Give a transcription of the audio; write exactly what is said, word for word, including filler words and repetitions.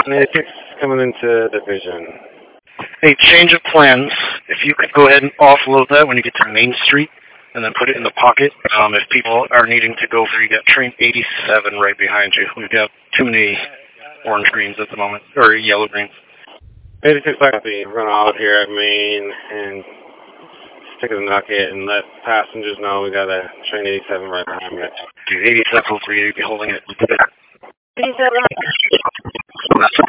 eighty-six coming into division. Hey, change of plans. If you could go ahead and offload that when you get to Main Street, and then put it in the pocket. Um, if people are needing to go through, you got train eighty-seven right behind you. We've got too many orange greens at the moment, or yellow greens. eighty-six copy. Run out here at Main and stick the nugget and let passengers know we got a train eighty-seven right behind me. Dude, eighty-seven, hopefully you'll be holding it.